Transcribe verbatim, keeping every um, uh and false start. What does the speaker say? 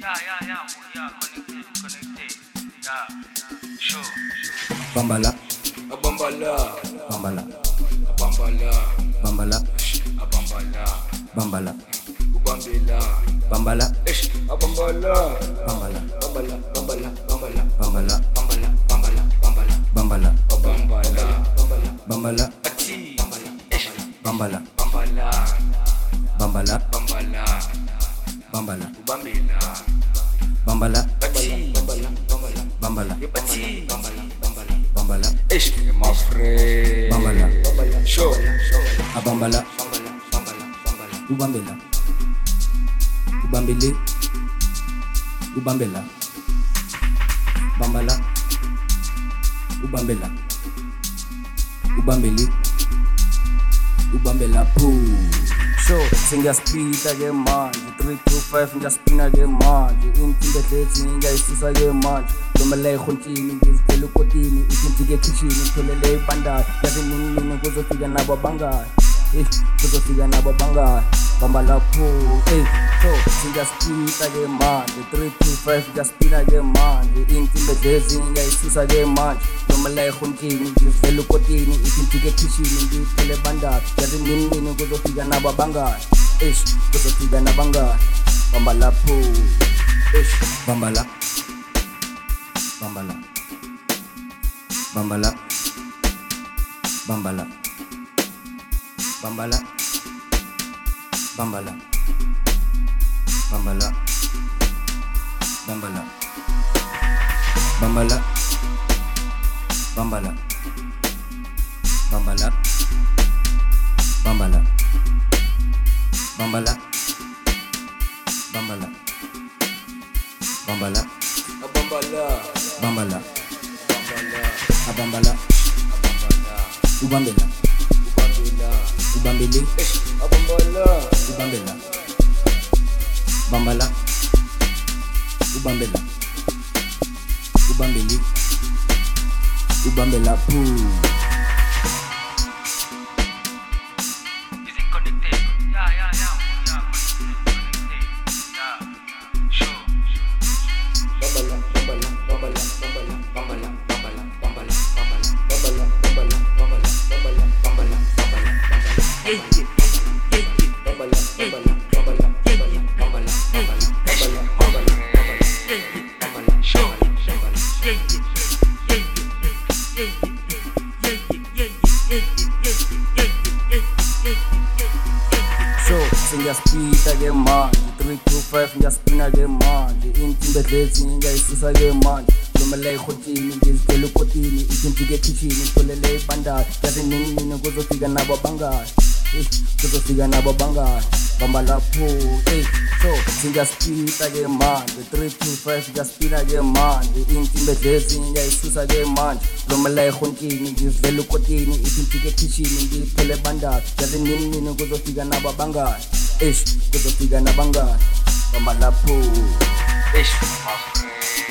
yeah, yeah, yeah, connected, connected. Yeah, sure. Bambala, a bambala, bambala, a bambala, bambala, a bambala, bambala, ubambela, bambala, ish, a bambala, bambala, bambala, bambala, bambala, bambala, bambala, bambala, bambala, bambala, a bambala, bambala, bambala, ati, bambala, ish, bambala, bambala, bambala, bambala, bambala, ubambela, bambala, ati, bambala, bambala, bambala, ati, bambala, bambala, bambala, ish, my friend, bambala, sure, a bambala, bambala, bambala, bambala, ubambela, ubambele, ubambela, bambala, ubambela, ubambele, ubambela, poo. So, singaspita ke manje, three two five ngiyaspina ke manje, inkinga dlethi ngiyayisusa ke manje, domele khontini ngizithela ukotini, ikinti ke kitchen ngitholele ibandala, yazi nini nini kuzofika nabo bangayi, eh kuzofika nabo bangayi, bamba lapho, eh so singaspita ke manje, three two five ngiyaspina ke manje, inkinga dlethi ngiyayisusa ke manje, domele khontini ngizithela ukotini, ikinti ke kitchen ngitholele ibandala, yazi nini nini kuzofika nabo bangayi. Ish, kuzofika nabangani, bamba lapho. Ish, bambala, bambala, bambala, bambala, bambala, bambala, bambala, bambala, bambala, bambala, bambala, bambala. Bambala, bambala, bambala, a bambala, bambala, bambala, a bambala, a bambala, ubambela, ubambela, ubambele, ish, a bambala, ubambela, bambala, ubambela, ubambele, ubambela, poo. Is it connected? Yeah, yeah, yeah, yeah, connected, connected. Yeah, sure. bambala, bambala, bambala, bambala, bambala, bambala, bambala, bambala, bambala, bambala, bambala, bambala, bambala, bambala, Yeah, yeah, yeah, yeah. bambala, bambala, bambala, bambala, bambala, bambala, bambala, bambala, bambala, Sure. bambala, Yeah, yeah, yeah, yeah, yeah, yeah, yeah, yeah, yeah, yeah, yeah, yeah, yeah, yeah. So, singaspita ke manje, three two five ngiyaspina ke manje, inkinga dlethi ngiyayisusa ke manje, domele khontini ngizithela ukotini, ikinti ke kitchen ngitholele ibandala, yazi nini nini kuzofika nabo bangayi, eh kuzofika nabo bangayi, bamba lapho, eh so singaspita ke manje, three two five ngiyaspina ke manje, inkinga dlethi ngiyayisusa ke manje, domele khontini ngizithela ukotini, ikinti ke kitchen ngitholele ibandala, yazi nini nini kuzofika nabo bangayi, eh kuzofika nabangani, bamba lapho. ish, my friend.